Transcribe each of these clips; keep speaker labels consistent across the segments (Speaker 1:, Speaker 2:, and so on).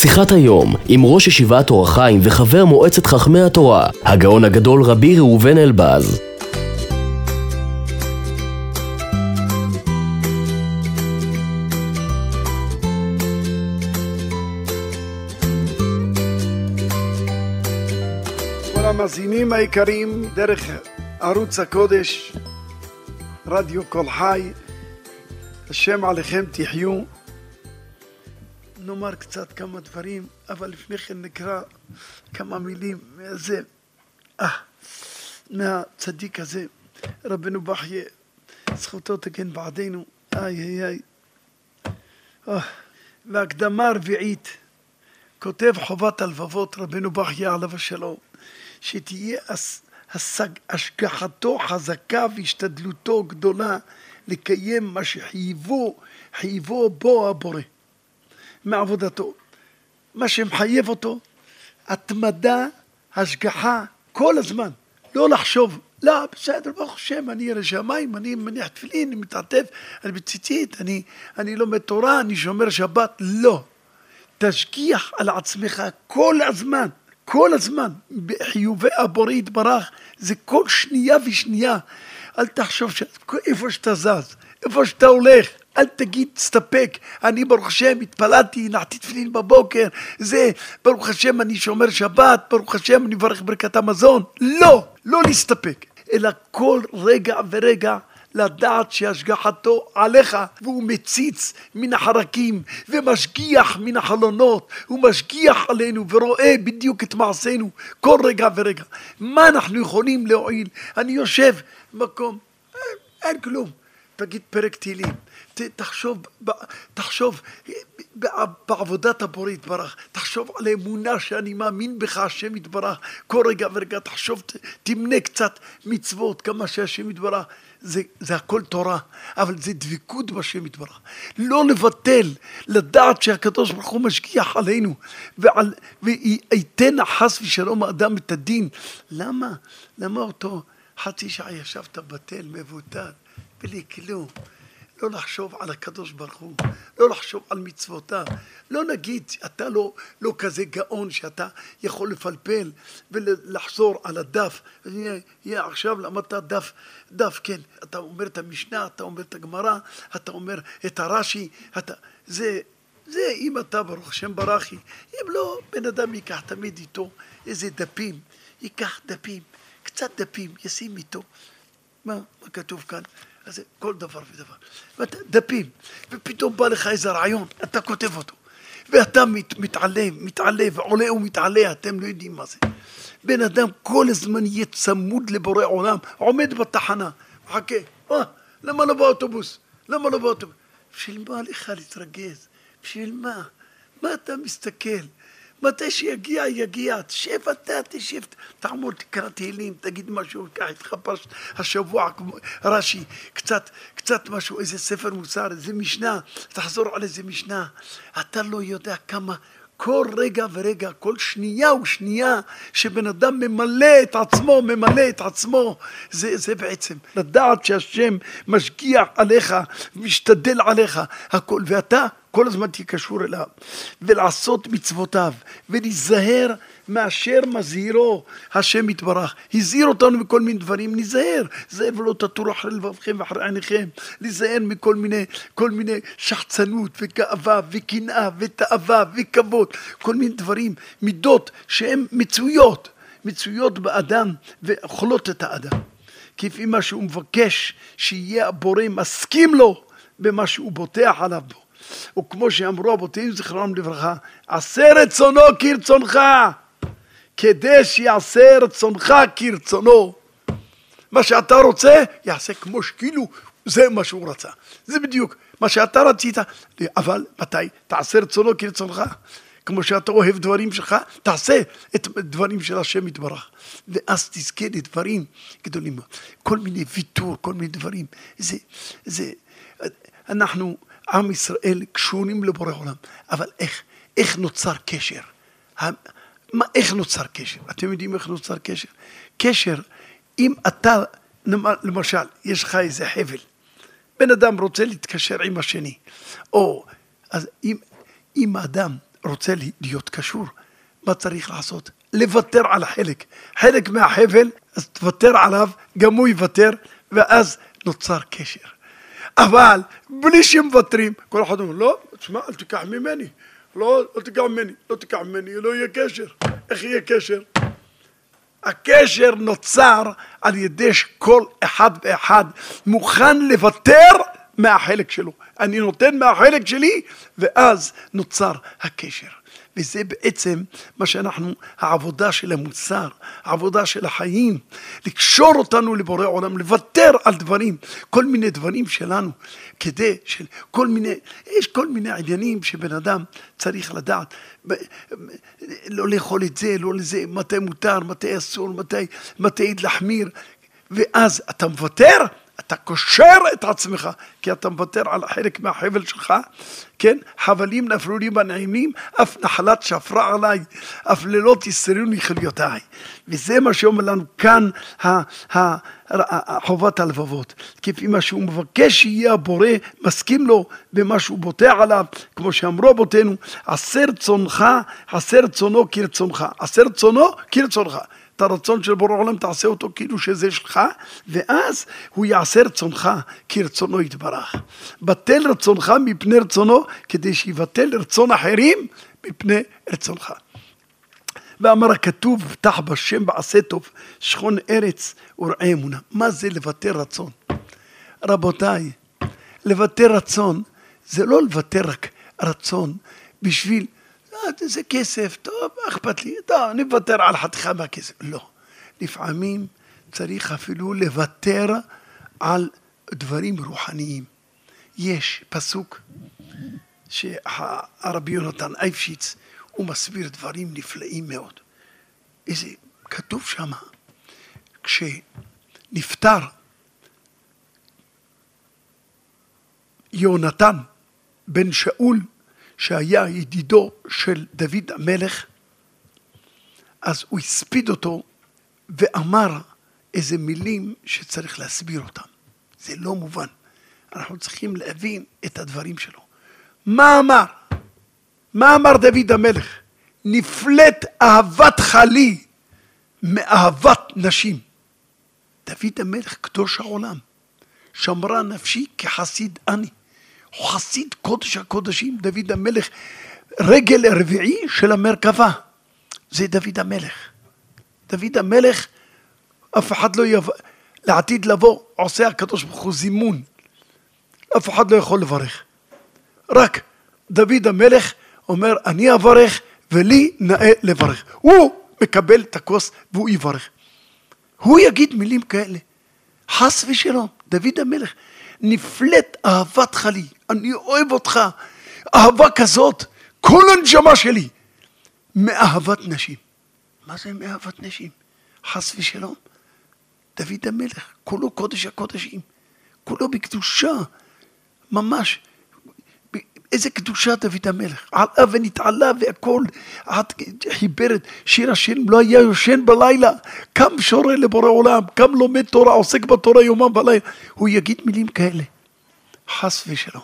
Speaker 1: שיחת היום עם ראש ישיבת אור החיים וחבר מועצת חכמי התורה, הגאון הגדול רבי ראובן אלבז.
Speaker 2: כל המאזינים היקרים דרך ערוץ הקודש, רדיו כל חי, השם עליכם תחיו. נאמר קצת כמה דברים, אבל לפני כן נקרא כמה מילים מהצדיק הזה, רבנו בחייה, זכותו תגן בעדנו. והקדמה הרביעית, כותב חובת הלבבות רבנו בחייה עליו השלום, שתהיה השגחתו חזקה והשתדלותו גדולה לקיים מה שחייבו בו הבורא מעבודתו, מה שמחייב אותו, התמדה, השגחה, כל הזמן, לא לחשוב, לא, בסדר, ברוך השם, אני ירא שמיים, אני מניח תפילין, אני מתעטף, אני בציצית, אני לומד תורה, אני שומר שבת, לא. תשגיח על עצמך כל הזמן, בחיובי הבורא יתברך, זה כל שנייה ושנייה. אל תחשוב איפה שאתה זז, איפה שאתה הולך, אל תגיד, תסתפק, אני ברוך השם התפללתי, נחתי תפילין בבוקר, זה, ברוך השם אני שומר שבת, ברוך השם אני מברך ברכת המזון. לא להסתפק, אלא כל רגע ורגע לדעת שהשגחתו עליך, והוא מציץ מן החרקים ומשגיח מן החלונות, הוא משגיח עלינו ורואה בדיוק את מעשינו כל רגע ורגע. מה אנחנו יכולים להועיל? אני יושב במקום, אין כלום, תגיד פרק תהילים, תחשוב בעבודת הבורא יתברך, תחשוב על האמונה שאני מאמין בך השם יתברך, כל רגע ורגע תחשוב, תמנה קצת מצוות כמה שהשם יתברך, זה הכל תורה, אבל זה דבקות בשם יתברך, לא לבטל, לדעת שהקדוש ברוך הוא משגיח עלינו, וייתן חס ושלום האדם את הדין. למה אותו חצי שעה ישבת בטל מבוטל בלי כלום? לא לחשוב על הקדוש ברוך הוא, לא לחשוב על מצוותיו, לא נגיד, אתה לא כזה גאון שאתה יכול לפלפל ולחזור על הדף, עכשיו למדת דף, כן, אתה אומר את המשנה, אתה אומר את הגמרא, אתה אומר את הרש"י, זה אם אתה ברוך השם ברכי, אם לא, בן אדם ייקח תמיד איתו איזה דפים, ייקח דפים, קצת דפים, ישים איתו, מה כתוב כאן? אז כל דבר ודבר, דפים, ופתאום בא לך איזה רעיון, אתה כותב אותו, ואתה מתעלה ועולה ומתעלה, אתם לא יודעים מה זה. בן אדם כל הזמן יהיה צמוד לבורא עולם, עומד בתחנה, מחכה, למה לא באוטובוס? בשביל מה לך להתרגז? בשביל מה? מה אתה מסתכל? מתי שיגיע, תשב, תעמוד, תקרא תהילים, תגיד משהו, קח איתך פרשת השבוע, רש"י, קצת משהו, איזה ספר מוסר, איזה משנה, תחזור על איזה משנה. אתה לא יודע כמה, כל רגע ורגע, כל שנייה ושנייה, שבן אדם ממלא את עצמו, זה בעצם, לדעת שהשם משגיח עליך, משתדל עליך, הכל, ואתה, כל הזמן תהיה קשור אליו, ולעשות מצוותיו, ולהיזהר מאשר מזהירו השם יתברך. הזהיר אותנו מכל מיני דברים, נזהר, זהר ולא תטורו אחרי לבבכם ואחרי עיניכם, להיזהר מכל מיני שחצנות וגאווה וקנאה ותאווה וכבוד, כל מיני דברים, מידות שהן מצויות באדם ואוכלות את האדם. כפי מה שהוא מבקש שיהיה הבורא מסכים לו במה שהוא בוטח עליו בו. וכמו שאמרו אבותינו זכרם לברכה, עשה רצונו כרצונך, כדי שיעשה רצונך כרצונו. מה שאתה רוצה יעשה כמו שכאילו זה מה שהוא רצה, זה בדיוק מה שאתה רצית, אבל מתי? תעשה רצונו כרצונך, כמו שאתה אוהב דברים שלך, תעשה את דברים של השם יתברך, ואז תזכה לדברים גדולים, כל מיני ויתור, כל מיני דברים. אנחנו עם ישראל קשורים לבורא עולם, אבל איך נוצר קשר? איך נוצר קשר? אתם יודעים איך נוצר קשר? קשר, אם אתה, למשל, יש לך איזה חבל, בן אדם רוצה להתקשר עם השני, או אז אם האדם רוצה להיות קשור, מה צריך לעשות? לוותר על חלק מהחבל, אז תוותר עליו, גם הוא יוותר, ואז נוצר קשר. אבל בלי שמוותרים, כל אחד אומר, לא, תשמע, אל תיקח ממני, לא תיקח ממני, לא יהיה קשר. איך יהיה קשר? הקשר נוצר על ידי שכל אחד ואחד מוכן לוותר מהחלק שלו. אני נותן מהחלק שלי, ואז נוצר הקשר. וזה בעצם מה שאנחנו, העבודה של המוסר, העבודה של החיים, לקשור אותנו לבורא עולם, לוותר על דברים, כל מיני דברים שלנו, כדי יש כל מיני עניינים שבן אדם צריך לדעת, לא לאכול את זה, לא לזה, מתי מותר, מתי אסור, מתי להחמיר, ואז אתה מוותר, אתה קושר את עצמך, כי אתה מוותר על חלק מהחבל שלך, כן? חבלים נפלו לי בנעימים, אף נחלת שפרה עליי, אף לילות תסריוני חליותיי. וזה מה שאומר לנו כאן חובת הלבבות. כפי מה שהוא מבקש שיהיה הבורא, מסכים לו במה שהוא בוטח עליו, כמו שאמרו רבותינו, עשה רצונו כרצונך, עשה רצונו כרצונך. את הרצון של בורא עולם תעשה אותו כאילו שזה שלך, ואז הוא יעשה רצונך כרצונו יתברך. בטל רצונך מפני רצונו, כדי שיבטל רצון אחרים מפני רצונך. ואמר הכתוב, בטח בשם בעשה טוב, שכון ארץ ורעה אמונה. מה זה לבטל רצון? רבותיי, לבטל רצון זה לא לבטל רק רצון בשביל זה כסף, טוב, אכפת לי, טוב, אני מוותר על חתיכה מהכסף. לא. לפעמים צריך אפילו לוותר על דברים רוחניים. יש פסוק שהרבי יונתן אייבשיץ, הוא מסביר דברים נפלאים מאוד. איזה, כתוב שם, כשנפטר יונתן בן שאול, שהיה ידידו של דוד המלך, אז הוא הספיד אותו ואמר איזה מילים שצריך להסביר אותם. זה לא מובן. אנחנו צריכים להבין את הדברים שלו. מה אמר? מה אמר דוד המלך? נפלט אהבת חלי מאהבת נשים. דוד המלך קדוש העולם. שמרה נפשי כחסיד אני. הוא חסיד קודש הקודשים, דוד המלך, רגל הרביעי של המרכבה. זה דוד המלך. דוד המלך, אף אחד לא יבוא, לעתיד לבוא, עושה הקדוש ברוך הוא זימון. אף אחד לא יכול לברך. רק דוד המלך אומר, אני אברך ולי נאה לברך. הוא מקבל את הכוס והוא יברך. הוא יגיד מילים כאלה. חס ושלום, דוד המלך. נפלט אהבת חלי, אני אוהב אותך, אהבה כזאת, כל הנשמה שלי, מאהבת נשים. מה זה מאהבת נשים? חס ושלום, דוד המלך, כולו קודש הקודשים, כולו בקדושה, ממש, איזה קדושה דוד המלך, עלה ונתעלה והכל, חיבר את שיר השם, לא היה יושן בלילה, קם שורה לבורא עולם, קם לומד תורה, עוסק בתורה יומם ולילה, הוא יגיד מילים כאלה, חס ושלום.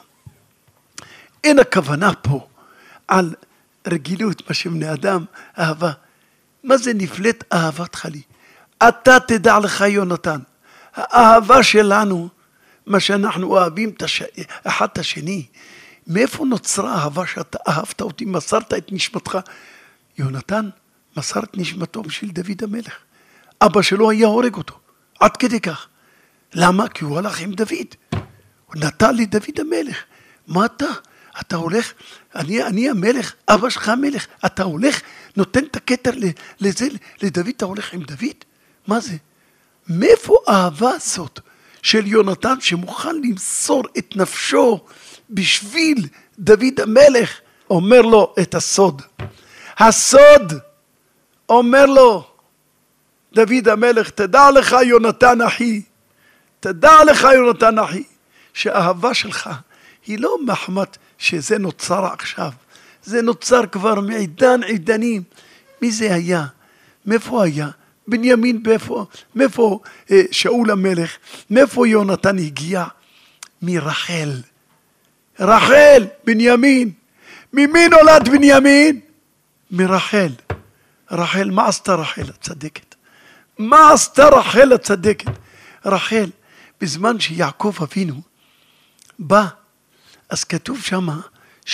Speaker 2: אין הכוונה פה על רגילות, מה שבני אדם, אהבה. מה זה נפלט אהבת חלי? אתה תדע לך יונתן, האהבה שלנו, מה שאנחנו אוהבים אחד את השני, מאיפה נוצרה אהבה שאתה אהבת אותי, מסרת את נשמתך? יונתן מסר את נשמתו בשביל דוד המלך. אבא שלו היה הורג אותו, עד כדי כך. למה? כי הוא הלך עם דוד. הוא נתן לי דוד המלך. מה אתה? אתה הולך, אני המלך, אבא שלך המלך. אתה הולך, נותן את הכתר לזה, לדוד, אתה הולך עם דוד? מה זה? מאיפה האהבה הזאת של יונתן שמוכן למסור את נפשו בשביל דוד המלך? אומר לו את הסוד. הסוד אומר לו, דוד המלך, תדע לך יונתן אחי, תדע לך יונתן אחי, שהאהבה שלך היא לא מחמת שזה נוצר עכשיו, זה נוצר כבר מעידן עידנים. מי זה היה? מאיפה היה? בנימין, מאיפה שאול המלך? מאיפה יונתן הגיע? מרחל. רחל, בנימין. ממי נולד בנימין? מרחל. רחל, מה עשתה רחל הצדקת? מה עשתה רחל הצדקת? רחל, בזמן שיעקב אבינו בא, אז כתוב שמה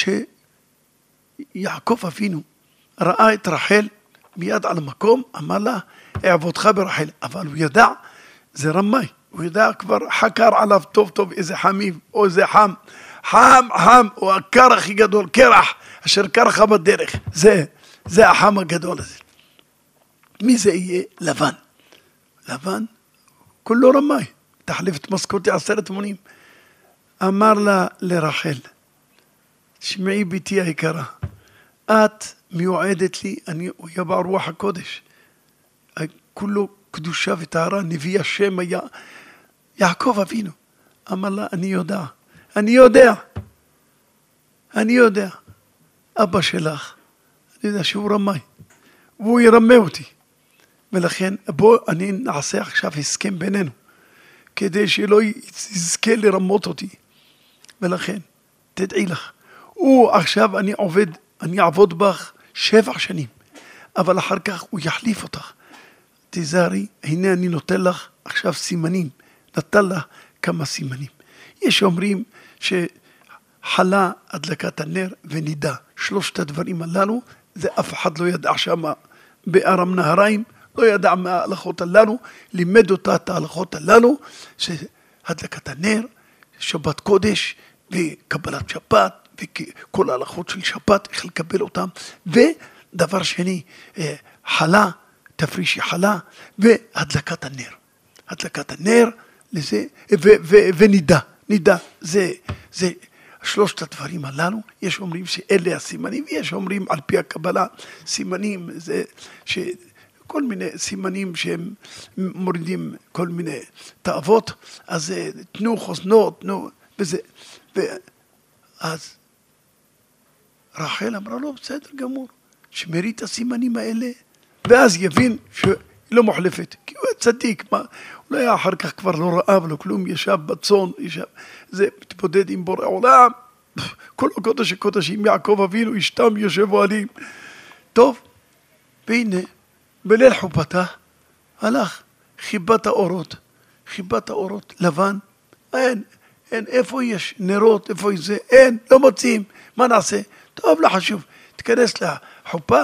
Speaker 2: שיעקב אבינו ראה את רחל מיד על המקום, אמר לה, אעבודך ברחל. אבל הוא ידע, זה רמאי, הוא ידע כבר, חקר עליו טוב טוב איזה חמים או איזה חם, חם, הוא הקר הכי גדול, קרח, אשר קרחה בדרך, זה החם הגדול הזה. מי זה יהיה? לבן. לבן, כולו רמאי, תחליף את משכורתי 10 מונים. אמר לה לרחל, שמעי ביתי היקרה, את מיועדת לי, אני יבע רוח הקודש, כולו קדושה וטהרה, נביא השם היה, יעקב אבינו, אמר לה, אני יודע, אבא שלך, אני יודע שהוא רמאי, והוא ירמה אותי, ולכן בוא אני נעשה עכשיו הסכם בינינו, כדי שלא יזכה לרמות אותי, ולכן תדעי לך, עכשיו אני אעבוד בך 7 שנים, אבל אחר כך הוא יחליף אותך, תזהרי, הנה אני נותן לך עכשיו סימנים, נתן לך כמה סימנים, יש אומרים שחלה הדלקת הנר ונידה, 3 הדברים הללו, זה אף אחד לא ידע שמה בארם נהריים, לא ידע מההלכות הללו, לימד אותה את ההלכות הללו, שהדלקת הנר, שבת קודש וקבלת שבת, וכל ההלכות של שבת, איך לקבל אותם, ודבר שני, חלה, תפרישי חלה, והדלקת הנר. הדלקת הנר, לזה, ונידה, זה 3 הדברים הללו, יש אומרים שאלה הסימנים, ויש אומרים על פי הקבלה, סימנים, זה כל מיני סימנים שהם מורידים כל מיני תאוות, אז תנו חוזנות, וזה, אז רחל אמרה לו, בסדר גמור, שמרי את הסימנים האלה, ואז יבין שלא מוחלפת, כי הוא צדיק, אולי אחר כך כבר לא ראה ולא כלום, ישב בצון, זה מתבודד עם בורא עולם, כל הקודש הקודשים, יעקב אבינו, אשתם יושב אוהלים, טוב, והנה, בליל חופתה, הלך, חיבת האורות, לבן, אין, איפה יש נרות, איפה יש זה, אין, לא מוצאים, מה נעשה? טוב, לא חשוב, תכנס לחופה,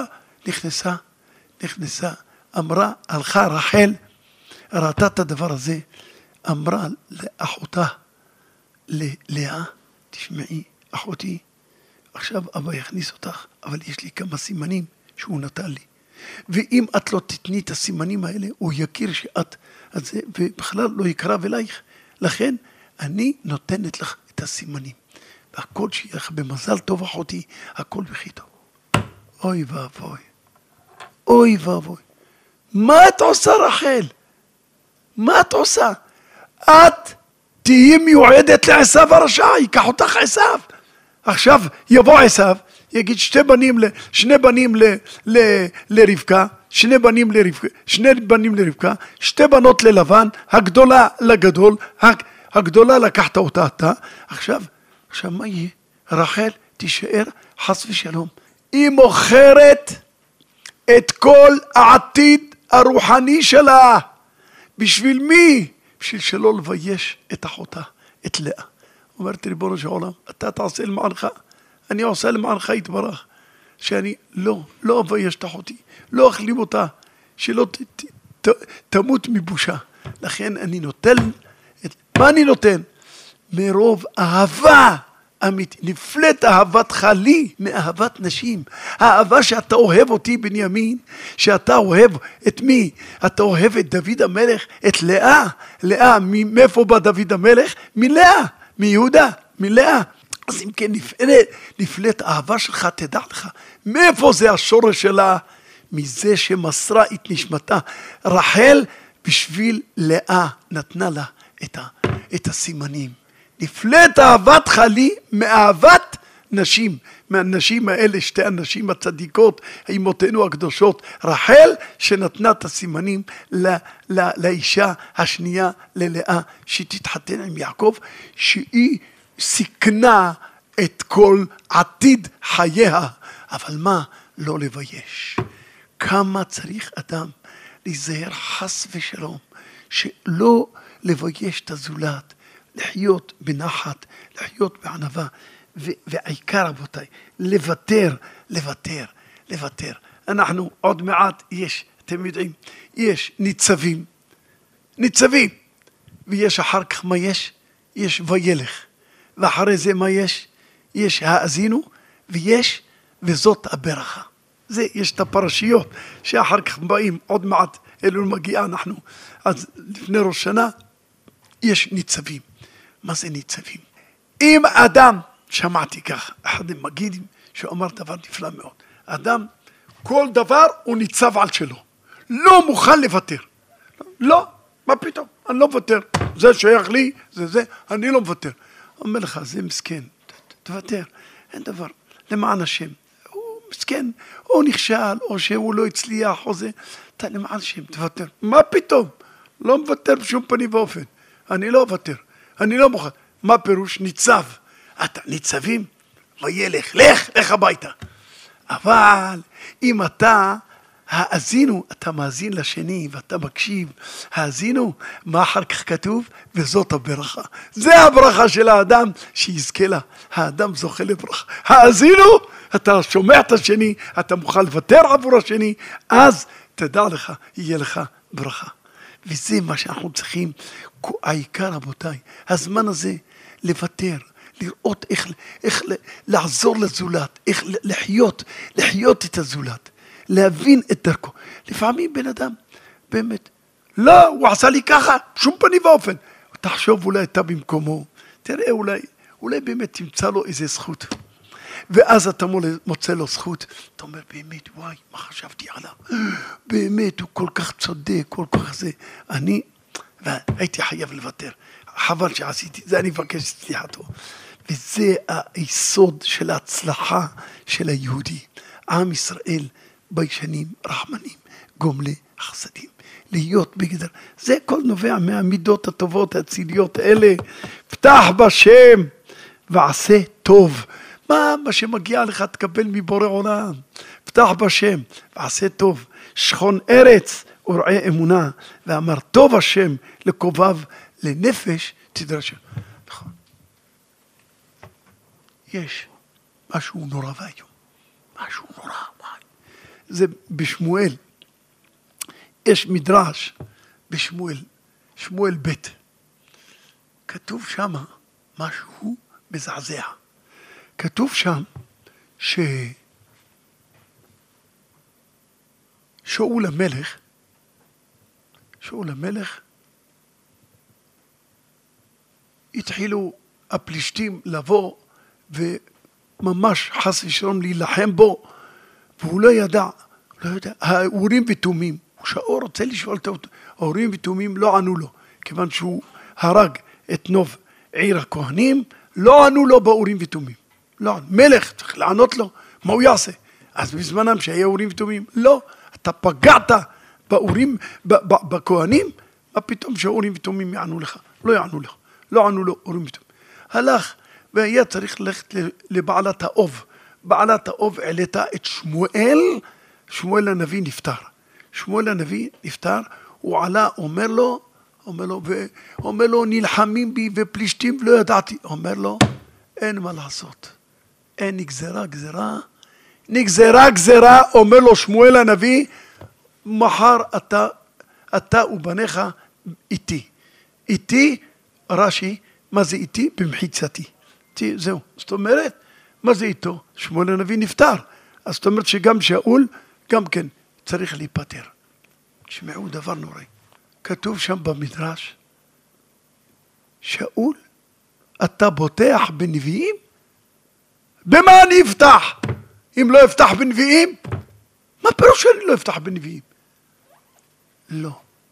Speaker 2: נכנסה, אמרה, הלכה רחל, ראתה את הדבר הזה, אמרה לאחותה, ללאה, תשמעי, אחותי, עכשיו אבא יכניס אותך, אבל יש לי כמה סימנים שהוא נתן לי. ואם את לא תתני את הסימנים האלה, הוא יכיר שאת, זה, ובכלל לא יקרב אלייך. לכן, אני נותנת לך את הסימנים. והכל שיהיה לך במזל טוב אחותי, הכל בכי טוב. אוי ואבוי. מה את עושה רחל? מה את עושה? את תהיי מיועדת לעשיו הרשע, ייקח אותך עשיו. עכשיו יבוא עשיו, יגיד 2 בנים לרבקה, 2 בנים לרבקה, 2 בנות ללבן, הגדולה לגדול, הגדולה לקחת אותה אתה. עכשיו מה יהיה? רחל תישאר חס ושלום. היא מוכרת את כל העתיד הרוחני שלה. בשביל מי? בשביל שלא לבייש את אחותה, את לאה. אומרת ריבונו של עולם, אתה תעשה למענך, אני עושה למענך יתברך, שאני לא אבייש את אחותי, לא אחלים אותה, שלא תמות מבושה. לכן אני נותן, מה אני נותן? מרוב אהבה אמיתית, נפלט אהבתך לי מאהבת נשים. האהבה שאתה אוהב אותי בנימין, שאתה אוהב את מי? אתה אוהב את דוד המלך, את לאה. לאה, מאיפה בא דוד המלך? מלאה, מיהודה, מלאה. אז אם כן נפלט האהבה שלך, תדע לך, מאיפה זה השורש שלה? מזה שמסרה את נשמתה. רחל בשביל לאה נתנה לה את הסימנים. נפלט אהבתך לי מאהבת נשים, מהנשים האלה, 2 הנשים הצדיקות, האימותינו הקדושות, רחל שנתנה את הסימנים לאישה השנייה, ללאה, שתתחתן עם יעקב, שהיא סיכנה את כל עתיד חייה. אבל מה? לא לבייש. כמה צריך אדם להיזהר חס ושלום, שלא לבייש את הזולת, לחיות בנחת, לחיות בענווה, והעיקר רבותיי, לוותר. אנחנו עוד מעט יש, אתם יודעים, יש ניצבים, ויש אחר כך מה יש? יש וילך, ואחרי זה מה יש? יש האזינו, וזאת הברכה. יש את הפרשיות, שאחר כך באים, עוד מעט אלו מגיע אנחנו, אז לפני ראש שנה, יש ניצבים. מה זה ניצבים? אם אדם, שמעתי כך, אחד המגידים, שאומר דבר נפלא מאוד, אדם, כל דבר הוא ניצב על שלו, לא מוכן לוותר. לא, מה פתאום? אני לא מוותר. זה שייך לי, זה, אני לא מוותר. אומר לך, זה מסכן, תוותר, אין דבר, למען השם. הוא מסכן, או נכשל, או שהוא לא הצליח, או זה, אתה למען השם, תוותר. מה פתאום? לא מוותר בשום פנים ואופן. אני לא מוותר, אני לא מוכן. מה פירוש? ניצב. אתה ניצבים? וילך, לך הביתה. אבל אם אתה האזינו, אתה מאזין לשני ואתה מקשיב, האזינו, מה אחר כך כתוב? וזאת הברכה. זה הברכה של האדם שיזכה לה. האדם זוכה לברכה. האזינו, אתה שומע את השני, אתה מוכן לוותר עבור השני, אז תדע לך, יהיה לך ברכה. וזה מה שאנחנו צריכים, העיקר רבותיי, הזמן הזה לוותר, לראות איך לעזור לזולת, איך לחיות את הזולת, להבין את דרכו. לפעמים בן אדם, באמת, לא, הוא עשה לי ככה, שום פנים ואופן. תחשוב אולי אתה במקומו, תראה אולי באמת תמצא לו איזה זכות. ואז אתה מוצא לו זכות, אתה אומר באמת, וואי, מה חשבתי עליו? באמת, הוא כל כך צודק, כל כך זה. הייתי חייב לוותר. חבל שעשיתי, זה אני מבקש סליחתו. וזה היסוד של ההצלחה של היהודי. עם ישראל ביישנים, רחמנים, גומלי חסדים. להיות בגדר. זה כל נובע מהמידות הטובות, הציליות האלה. פתח בשם ועשה טוב. מה שמגיע לך תקבל מבורא עולם. פתח בשם ועשה טוב. שכון ארץ וראה אמונה. ואמר טוב השם לקובב לנפש תדרשם. נכון. יש משהו נורא והיום. משהו נורא והיום. זה בשמואל. יש מדרש בשמואל. שמואל ב'. כתוב שם משהו מזעזע. כתוב שם שאול המלך התחילו הפלישתים לבוא וממש חס ושלום להילחם בו, והוא לא ידע, האורים ותומים, שאול רוצה לשאול אותו, האורים ותומים לא ענו לו, כיוון שהוא הרג את נוב עיר הכהנים, לא ענו לו באורים ותומים. לא, מלך צריך לענות לו, מה הוא יעשה? אז בזמנם שהיה אורים ותומים, לא, אתה פגעת באורים, בכהנים, מה פתאום שהאורים ותומים יענו לך? לא יענו לך, לא ענו לו אורים ותומים. הלך, והיה צריך ללכת לבעלת האוב. בעלת האוב העלתה את שמואל הנביא נפטר, הוא עלה, אומר לו, נלחמים בי ופלישתים לא ידעתי. אומר לו, אין מה לעשות. אין גזרה, אומר לו שמואל הנביא, מחר אתה ובניך איתי, רש"י, מה זה איתי? במחיצתי. זהו, זאת אומרת, מה זה איתו? שמואל הנביא נפטר. אז זאת אומרת שגם שאול, גם כן, צריך להיפטר. תשמעו דבר נוראי. כתוב שם במדרש, שאול, אתה בוטח בנביאים? במה אני אפתח? אם לא אפתח בנביאים? מה פירוש שאני לא אפתח בנביאים? לא.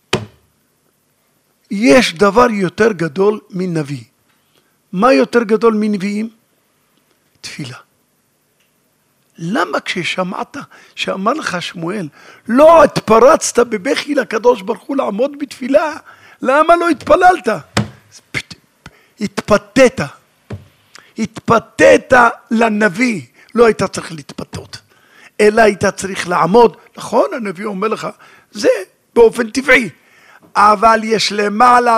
Speaker 2: יש דבר יותר גדול מנביא. מה יותר גדול מנביאים? תפילה. למה כששמעת, שאמר לך שמואל, לא התפרצת בבכי לקדוש ברוך הוא לעמוד בתפילה? למה לא התפללת? התפתית. התפתית לנביא, לא היית צריך להתפתות, אלא היית צריך לעמוד, נכון, הנביא אומר לך, זה באופן טבעי, אבל יש למעלה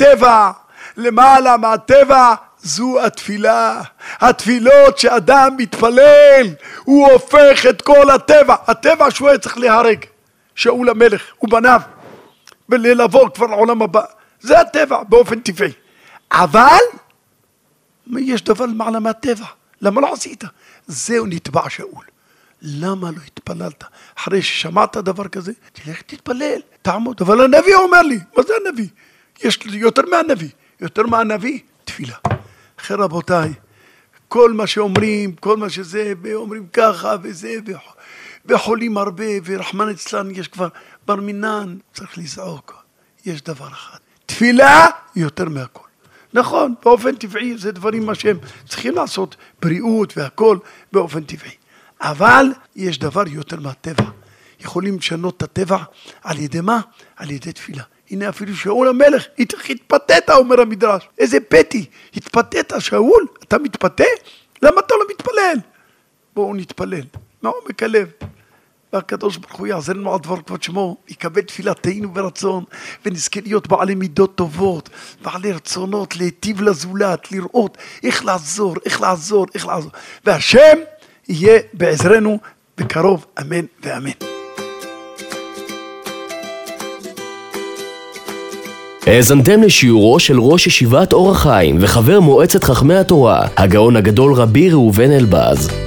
Speaker 2: מהטבע, זו התפילה, התפילות שאדם מתפלל, הוא הופך את כל הטבע שהוא היה צריך להרג, שאול המלך ובניו, ולעבור כבר לעולם הבא, זה הטבע באופן טבעי, אבל יש דבר מעלה מהטבע, למה לא עשית? זהו נתבע שאול, למה לא התפללת? אחרי ששמעת דבר כזה, תלך תתפלל, תעמוד, אבל הנביא אומר לי, מה זה הנביא? יש יותר מהנביא, תפילה. אחרי רבותיי, כל מה שאומרים, כל מה שזה, ואומרים ככה וזה, וחולים הרבה, ורחמן אצלן יש כבר בר מינן, צריך לזעוק, יש דבר אחד, תפילה יותר מהכל. נכון, באופן טבעי זה דברים מה שהם צריכים לעשות, בריאות והכל באופן טבעי. אבל יש דבר יותר מהטבע. יכולים לשנות את הטבע על ידי מה? על ידי תפילה. הנה אפילו שאול המלך, התפתית, אומר המדרש. איזה פתי, התפתית שאול, אתה מתפתה? למה אתה לא מתפלל? בואו נתפלל, מעומק הלב. והקדוש ברוך הוא יעזר לנו על דבר כבוד שמו, יקבל תפילתנו ברצון, ונזכה להיות בעלי מידות טובות, בעלי רצונות, להיטיב לזולת, לראות איך לעזור. והשם יהיה בעזרנו בקרוב, אמן ואמן.
Speaker 1: האזנתם לשיעורו של ראש ישיבת אור החיים וחבר מועצת חכמי התורה, הגאון הגדול רבי ראובן אלבז.